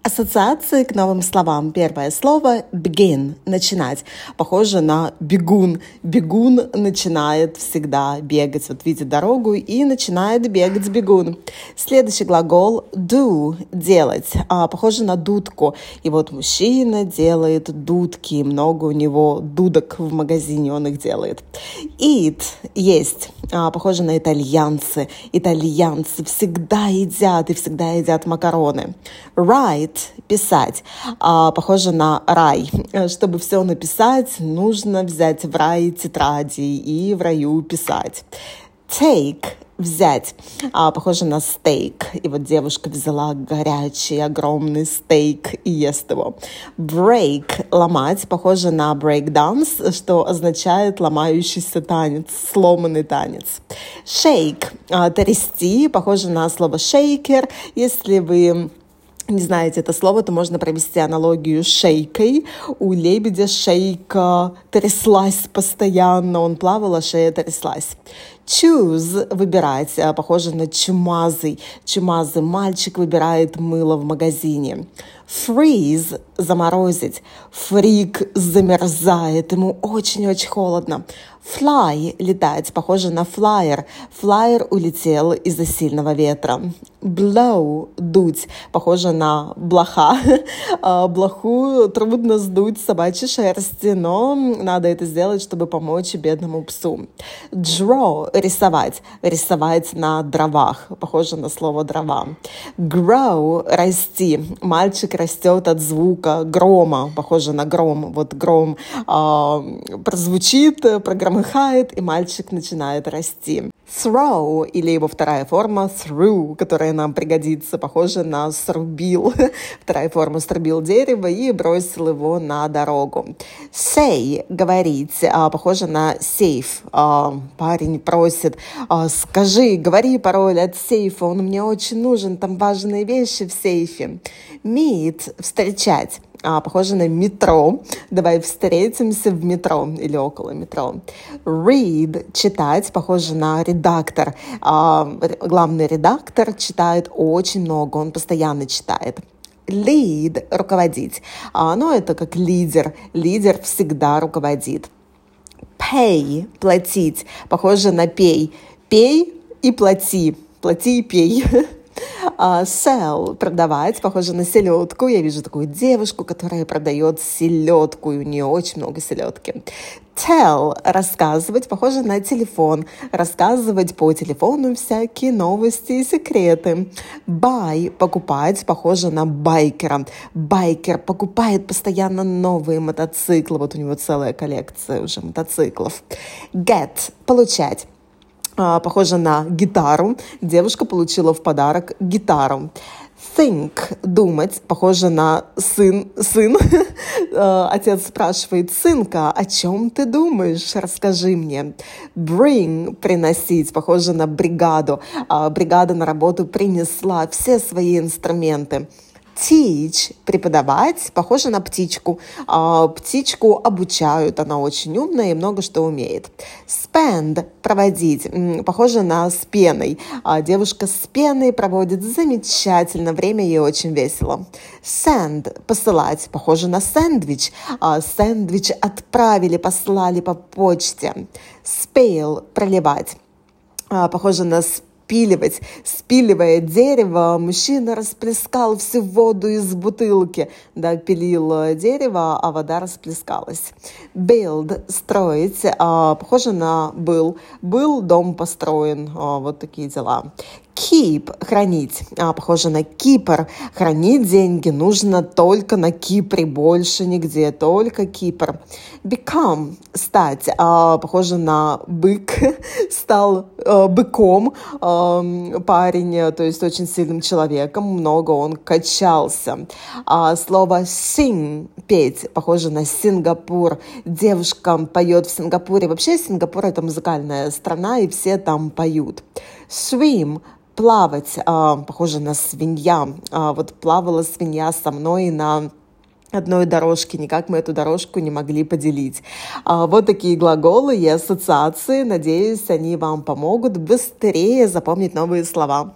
Ассоциации к новым словам. Первое слово begin – начинать. Похоже на бегун. Бегун начинает всегда бегать. Вот видит дорогу и начинает бегать бегун. Следующий глагол do – делать. Похоже на дудку. И вот мужчина делает дудки. Много у него дудок в магазине, он их делает. Eat – есть. Похоже на итальянцы. Итальянцы всегда едят макароны. Write – писать. Похоже на рай. Чтобы все написать, нужно взять в рай тетради и в раю писать. Take – взять. Похоже на стейк. И вот девушка взяла горячий, огромный стейк и ест его. Break – ломать. Похоже на breakdance, что означает ломающийся танец, сломанный танец. Shake – трясти. Похоже на слово shaker. Если вы не знаете это слово, то можно провести аналогию с шейкой. У лебедя шейка тряслась постоянно, он плавал, а шея тряслась. Choose – выбирать, похоже на чумазый. Чумазый мальчик выбирает мыло в магазине. Freeze – заморозить. Фрик замерзает, ему очень-очень холодно. Fly – летать, похоже на flyer. Flyer улетел из-за сильного ветра. Blow – дуть, похоже на блоха. Блоху трудно сдуть с собачьей шерсти, но надо это сделать, чтобы помочь бедному псу. Draw – рисовать. Рисовать на дровах, похоже на слово дрова. Grow – расти. Мальчик растет от звука грома, похоже на гром. Вот гром прозвучит, прогромыхает, и мальчик начинает расти. Throw, или его вторая форма through, которая нам пригодится, похоже на срубил. Вторая форма срубил дерево и бросил его на дорогу. Say, говорить, похоже на safe. Парень просит, скажи, говори пароль от сейфа, он мне очень нужен, там важные вещи в сейфе. Meet, встречать. Похоже на метро. Давай встретимся в метро или около метро. Read – читать. Похоже на редактор. Главный редактор читает очень много. Он постоянно читает. Lead – руководить. Но это как лидер. Лидер всегда руководит. Pay – платить. Похоже на пей. Пей и плати. Плати и пей. Sell – продавать, похоже на селедку. Я вижу такую девушку, которая продает селедку, и у нее очень много селедки. Tell – рассказывать, похоже на телефон. Рассказывать по телефону всякие новости и секреты. Buy – покупать, похоже на байкера. Байкер покупает постоянно новые мотоциклы. Вот у него целая коллекция уже мотоциклов. Get – получать. Похоже на гитару. Девушка получила в подарок гитару. Think – думать. Похоже на сын. Отец спрашивает сынка, о чем ты думаешь? Расскажи мне. Bring – приносить. Похоже на бригаду. Бригада на работу принесла все свои инструменты. Teach – преподавать, похоже на птичку. Птичку обучают, она очень умная и много что умеет. Spend – проводить, похоже на с пеной. Девушка с пеной проводит замечательно, время ей очень весело. Send – посылать, похоже на сэндвич. Сэндвич отправили, послали по почте. Spale – проливать, похоже на спиливать. Спиливая дерево, мужчина расплескал всю воду из бутылки. Да, пилил дерево, а вода расплескалась. Build – строить. Похоже на был. Был, дом построен. Вот такие дела. Keep – хранить. Похоже на Кипр. Хранить деньги нужно только на Кипре, больше нигде, только Кипр. Become – стать. Похоже на бык. Стал быком парень, то есть очень сильным человеком. Много он качался. Слово sing – петь. Похоже на Сингапур. Девушка поет в Сингапуре. Вообще Сингапур – это музыкальная страна, и все там поют. Swim – плавать, похоже на свинья. Вот плавала свинья со мной на одной дорожке. Никак мы эту дорожку не могли поделить. Вот такие глаголы и ассоциации. Надеюсь, они вам помогут быстрее запомнить новые слова.